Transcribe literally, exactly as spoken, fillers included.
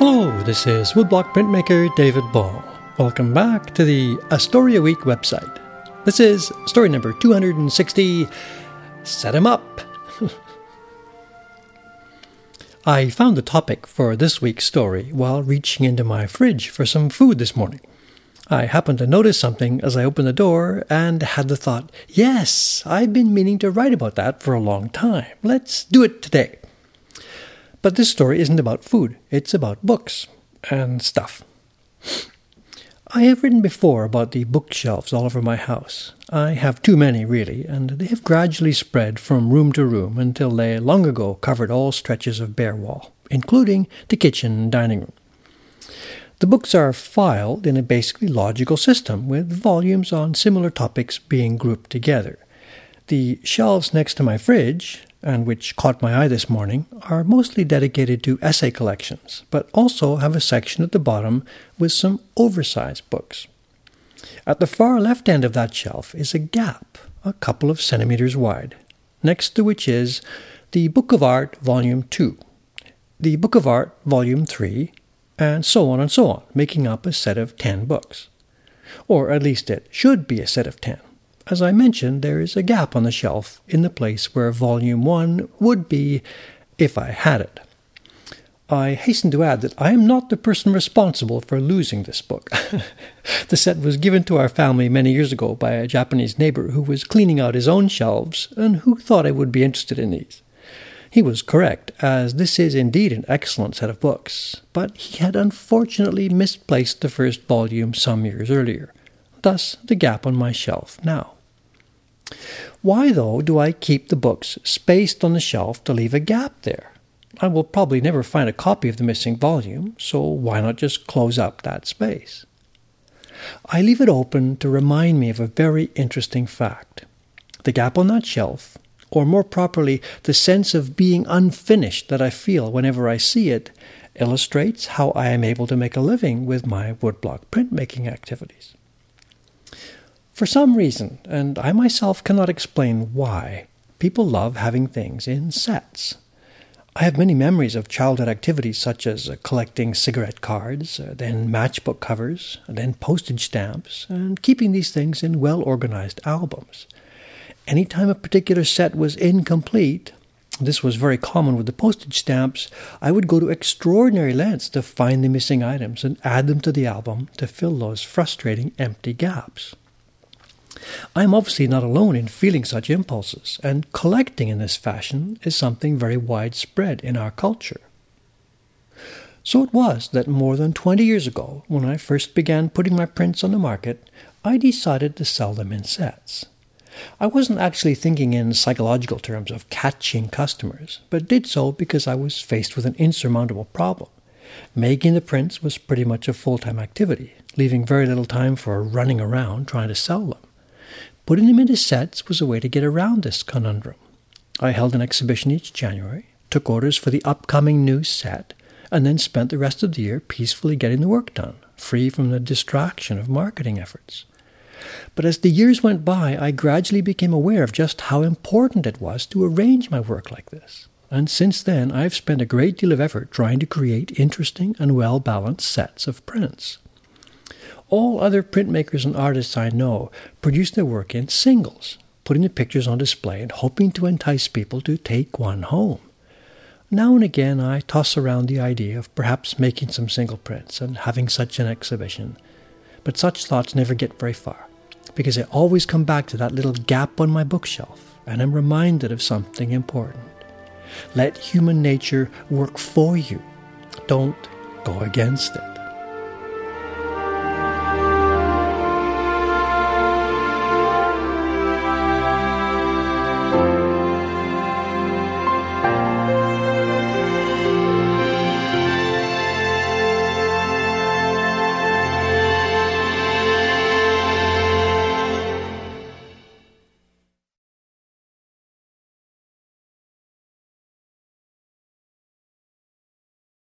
Hello, this is woodblock printmaker David Ball. Welcome back to the A Story a Week website. This is story number two hundred sixty, Set 'em Up. I found the topic for this week's story while reaching into my fridge for some food this morning. I happened to notice something as I opened the door and had the thought, yes, I've been meaning to write about that for a long time. Let's do it today. But this story isn't about food. It's about books and stuff. I have written before about the bookshelves all over my house. I have too many, really, and they have gradually spread from room to room until they long ago covered all stretches of bare wall, including the kitchen and dining room. The books are filed in a basically logical system, with volumes on similar topics being grouped together. The shelves next to my fridge, and which caught my eye this morning, are mostly dedicated to essay collections, but also have a section at the bottom with some oversized books. At the far left end of that shelf is a gap, a couple of centimeters wide, next to which is the Book of Art Volume two, the Book of Art Volume three, and so on and so on, making up a set of ten books. Or at least it should be a set of ten. As I mentioned, there is a gap on the shelf in the place where Volume one would be if I had it. I hasten to add that I am not the person responsible for losing this book. The set was given to our family many years ago by a Japanese neighbor who was cleaning out his own shelves and who thought I would be interested in these. He was correct, as this is indeed an excellent set of books, but he had unfortunately misplaced the first volume some years earlier. Thus the gap on my shelf now. Why, though, do I keep the books spaced on the shelf to leave a gap there? I will probably never find a copy of the missing volume, so why not just close up that space? I leave it open to remind me of a very interesting fact. The gap on that shelf, or more properly, the sense of being unfinished that I feel whenever I see it, illustrates how I am able to make a living with my woodblock printmaking activities. For some reason, and I myself cannot explain why, people love having things in sets. I have many memories of childhood activities such as uh, collecting cigarette cards, uh, then matchbook covers, then postage stamps, and keeping these things in well-organized albums. Any time a particular set was incomplete, this was very common with the postage stamps, I would go to extraordinary lengths to find the missing items and add them to the album to fill those frustrating empty gaps. I am obviously not alone in feeling such impulses, and collecting in this fashion is something very widespread in our culture. So it was that more than twenty years ago, when I first began putting my prints on the market, I decided to sell them in sets. I wasn't actually thinking in psychological terms of catching customers, but did so because I was faced with an insurmountable problem. Making the prints was pretty much a full-time activity, leaving very little time for running around trying to sell them. Putting them into sets was a way to get around this conundrum. I held an exhibition each January, took orders for the upcoming new set, and then spent the rest of the year peacefully getting the work done, free from the distraction of marketing efforts. But as the years went by, I gradually became aware of just how important it was to arrange my work like this. And since then, I've spent a great deal of effort trying to create interesting and well-balanced sets of prints. All other printmakers and artists I know produce their work in singles, putting the pictures on display and hoping to entice people to take one home. Now and again I toss around the idea of perhaps making some single prints and having such an exhibition, but such thoughts never get very far, because I always come back to that little gap on my bookshelf and am reminded of something important. Let human nature work for you. Don't go against it.